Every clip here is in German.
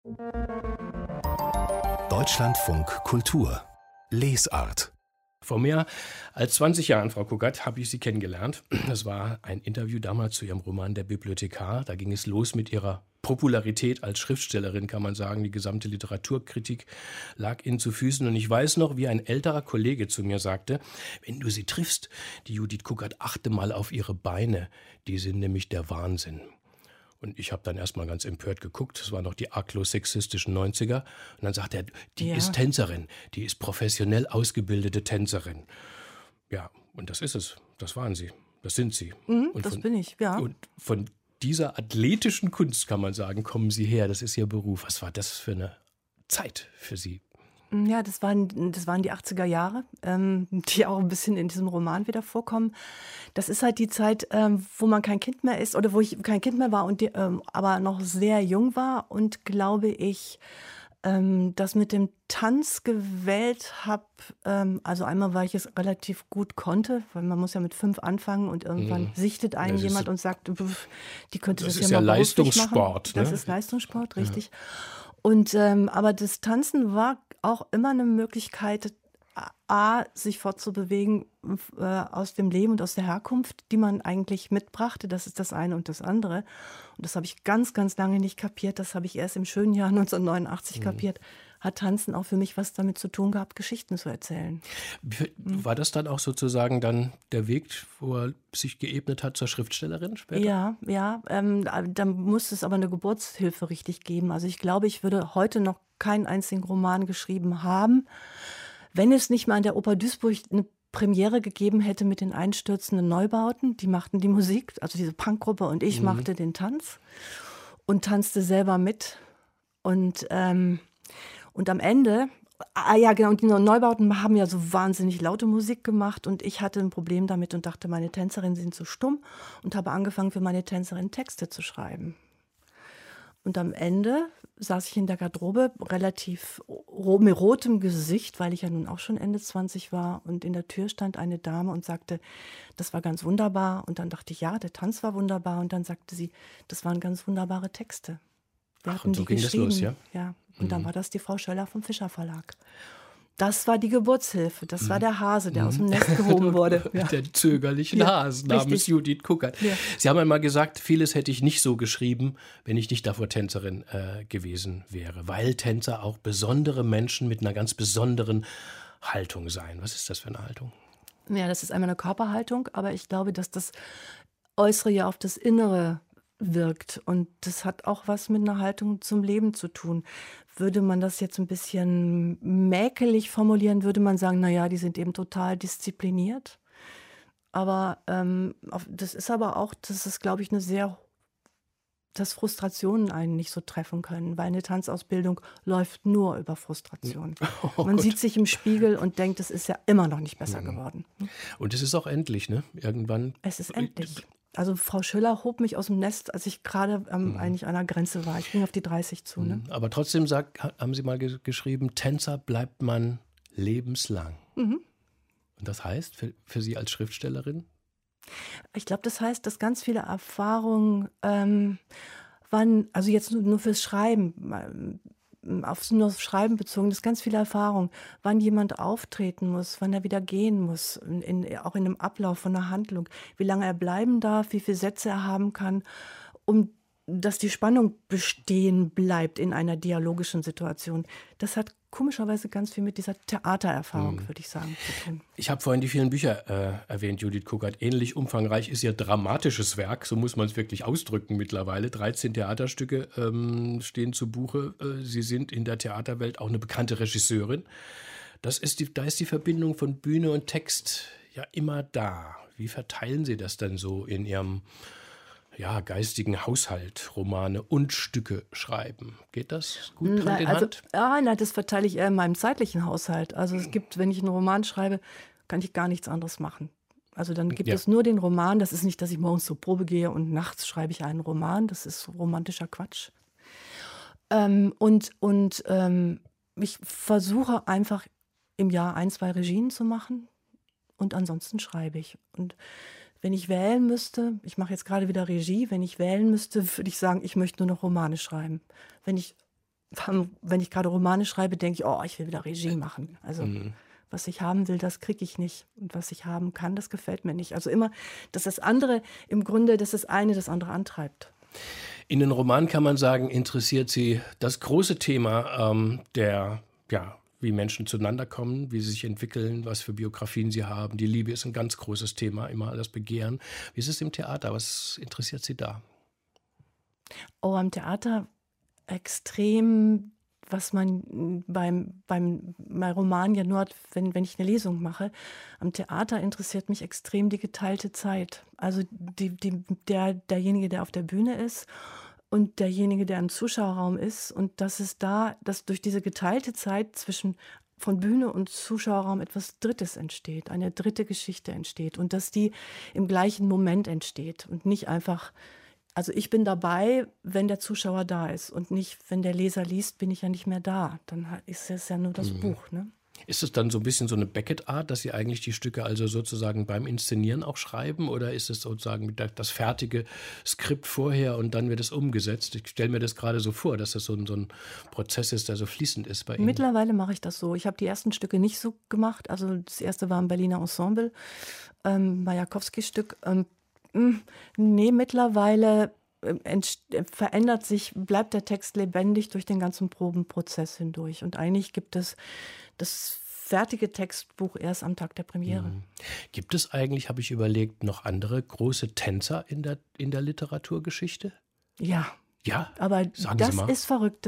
Deutschlandfunk Kultur Lesart. Vor mehr als 20 Jahren, Frau Cugat, habe ich Sie kennengelernt. Das war ein Interview damals zu Ihrem Roman Der Bibliothekar. Da ging es los mit Ihrer Popularität als Schriftstellerin, kann man sagen. Die gesamte Literaturkritik lag Ihnen zu Füßen. Und ich weiß noch, wie ein älterer Kollege zu mir sagte, wenn du sie triffst, die Judith Cugat, achte mal auf ihre Beine. Die sind nämlich der Wahnsinn. Und ich habe dann erstmal ganz empört geguckt. Das waren noch die arglos sexistischen 90er. Und dann sagt er, die ist Tänzerin. Die ist professionell ausgebildete Tänzerin. Ja, und das ist es. Das waren sie. Das sind sie. Das bin ich, ja. Und von dieser athletischen Kunst, kann man sagen, kommen Sie her. Das ist Ihr Beruf. Was war das für eine Zeit für Sie? Ja, das waren die 80er Jahre, die auch ein bisschen in diesem Roman wieder vorkommen. Das ist halt die Zeit, wo man kein Kind mehr ist oder wo ich kein Kind mehr war und aber noch sehr jung war und, glaube ich, das mit dem Tanz gewählt habe. Also einmal, weil ich es relativ gut konnte, weil man muss ja mit 5 anfangen und irgendwann sichtet einen jemand und sagt, die könnte das ja mal beruflich machen. Leistungssport. Ne? Das ist Leistungssport, richtig. Ja. Und aber das Tanzen war auch immer eine Möglichkeit, sich fortzubewegen aus dem Leben und aus der Herkunft, die man eigentlich mitbrachte. Das ist das eine und das andere. Und das habe ich ganz, ganz lange nicht kapiert. Das habe ich erst im schönen Jahr 1989 kapiert. Hat Tanzen auch für mich was damit zu tun gehabt, Geschichten zu erzählen. War das dann auch sozusagen dann der Weg, wo er sich geebnet hat zur Schriftstellerin später? Ja. Da muss es aber eine Geburtshilfe richtig geben. Also ich glaube, ich würde heute noch keinen einzigen Roman geschrieben haben, wenn es nicht mal an der Oper Duisburg eine Premiere gegeben hätte mit den einstürzenden Neubauten. Die machten die Musik, also diese Punkgruppe, und ich machte den Tanz und tanzte selber mit. Und am Ende, und die Neubauten haben ja so wahnsinnig laute Musik gemacht und ich hatte ein Problem damit und dachte, meine Tänzerinnen sind zu stumm und habe angefangen, für meine Tänzerin Texte zu schreiben. Und am Ende saß ich in der Garderobe, relativ mit rotem Gesicht, weil ich ja nun auch schon Ende 20 war. Und in der Tür stand eine Dame und sagte, das war ganz wunderbar. Und dann dachte ich, ja, der Tanz war wunderbar. Und dann sagte sie, das waren ganz wunderbare Texte. Und so ging das los, ja? Ja, und dann war das die Frau Schöller vom Fischer Verlag. Das war die Geburtshilfe, das war der Hase, der aus dem Nest gehoben wurde. Ja. Der zögerlichen Hase namens Judith Cugat. Ja. Sie haben einmal gesagt, vieles hätte ich nicht so geschrieben, wenn ich nicht davor Tänzerin gewesen wäre. Weil Tänzer auch besondere Menschen mit einer ganz besonderen Haltung seien. Was ist das für eine Haltung? Ja, das ist einmal eine Körperhaltung, aber ich glaube, dass das Äußere ja auf das Innere wirkt. Und das hat auch was mit einer Haltung zum Leben zu tun. Würde man das jetzt ein bisschen mäkelig formulieren, würde man sagen, naja, die sind eben total diszipliniert. Aber das ist aber auch, das ist, glaube ich, dass Frustrationen einen nicht so treffen können, weil eine Tanzausbildung läuft nur über Frustration. Man sieht sich im Spiegel und denkt, es ist ja immer noch nicht besser geworden. Und es ist auch endlich, ne? Irgendwann. Es ist endlich. Also Frau Schöller hob mich aus dem Nest, als ich gerade eigentlich an der Grenze war. Ich ging auf die 30 zu. Ne? Aber trotzdem haben Sie mal geschrieben, Tänzer bleibt man lebenslang. Und das heißt für Sie als Schriftstellerin? Ich glaube, das heißt, dass ganz viele Erfahrungen waren, also jetzt nur fürs Schreiben, nur aufs Schreiben bezogen, dass ganz viele Erfahrungen, wann jemand auftreten muss, wann er wieder gehen muss, auch in dem Ablauf von einer Handlung, wie lange er bleiben darf, wie viele Sätze er haben kann, dass die Spannung bestehen bleibt in einer dialogischen Situation. Das hat komischerweise ganz viel mit dieser Theatererfahrung, würde ich sagen, zu tun. Ich habe vorhin die vielen Bücher erwähnt, Judith Cugat. Ähnlich umfangreich ist Ihr dramatisches Werk, so muss man es wirklich ausdrücken mittlerweile. 13 Theaterstücke stehen zu Buche. Sie sind in der Theaterwelt auch eine bekannte Regisseurin. Da ist die Verbindung von Bühne und Text ja immer da. Wie verteilen Sie das dann so in Ihrem geistigen Haushalt, Romane und Stücke schreiben? Geht das gut Hand in Hand? Nein, das verteile ich eher in meinem zeitlichen Haushalt. Also es gibt, wenn ich einen Roman schreibe, kann ich gar nichts anderes machen. Also dann gibt es nur den Roman. Das ist nicht, dass ich morgens zur Probe gehe und nachts schreibe ich einen Roman. Das ist romantischer Quatsch. Ich versuche einfach im Jahr 1, 2 Regien zu machen und ansonsten schreibe ich. Und wenn ich wählen müsste, ich mache jetzt gerade wieder Regie, wenn ich wählen müsste, würde ich sagen, ich möchte nur noch Romane schreiben. Wenn ich wenn ich gerade Romane schreibe, denke ich, oh, ich will wieder Regie machen. Also was ich haben will, das kriege ich nicht. Und was ich haben kann, das gefällt mir nicht. Also immer, dass das andere im Grunde, dass das eine das andere antreibt. In den Romanen kann man sagen, interessiert Sie das große Thema wie Menschen zueinander kommen, wie sie sich entwickeln, was für Biografien sie haben. Die Liebe ist ein ganz großes Thema, immer das Begehren. Wie ist es im Theater? Was interessiert Sie da? Oh, am Theater extrem, was man beim Roman ja nur hat, wenn ich eine Lesung mache. Am Theater interessiert mich extrem die geteilte Zeit. Also derjenige, der auf der Bühne ist und derjenige, der im Zuschauerraum ist. Und dass durch diese geteilte Zeit von Bühne und Zuschauerraum etwas Drittes entsteht, eine dritte Geschichte entsteht und dass die im gleichen Moment entsteht und nicht einfach. Also ich bin dabei, wenn der Zuschauer da ist und nicht, wenn der Leser liest, bin ich ja nicht mehr da. Dann ist es ja nur das Buch. Ne? Ist es dann so ein bisschen so eine Beckett-Art, dass Sie eigentlich die Stücke also sozusagen beim Inszenieren auch schreiben? Oder ist es sozusagen das fertige Skript vorher und dann wird es umgesetzt? Ich stelle mir das gerade so vor, dass das so ein Prozess ist, der so fließend ist bei Ihnen. Mittlerweile mache ich das so. Ich habe die ersten Stücke nicht so gemacht. Also das erste war ein Berliner Ensemble, Majakowski-Stück. Nee, mittlerweile verändert sich, bleibt der Text lebendig durch den ganzen Probenprozess hindurch. Und eigentlich gibt es das fertige Textbuch erst am Tag der Premiere. Gibt es eigentlich, habe ich überlegt, noch andere große Tänzer in der Literaturgeschichte? Ja. Ja? Aber Sagen das Sie mal. ist verrückt.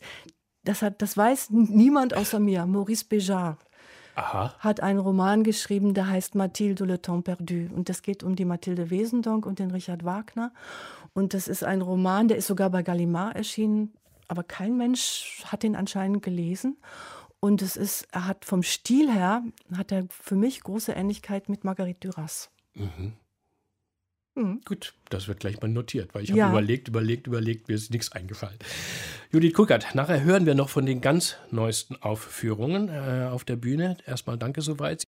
Das weiß niemand außer mir. Maurice Béjart. Aha. Hat einen Roman geschrieben, der heißt Mathilde le temps perdu. Und das geht um die Mathilde Wesendonck und den Richard Wagner. Und das ist ein Roman, der ist sogar bei Gallimard erschienen, aber kein Mensch hat ihn anscheinend gelesen. Und er hat vom Stil her, hat er für mich große Ähnlichkeit mit Marguerite Duras. Gut, das wird gleich mal notiert, weil ich habe überlegt, mir ist nichts eingefallen. Judith Kuckert, nachher hören wir noch von den ganz neuesten Aufführungen auf der Bühne. Erstmal danke soweit.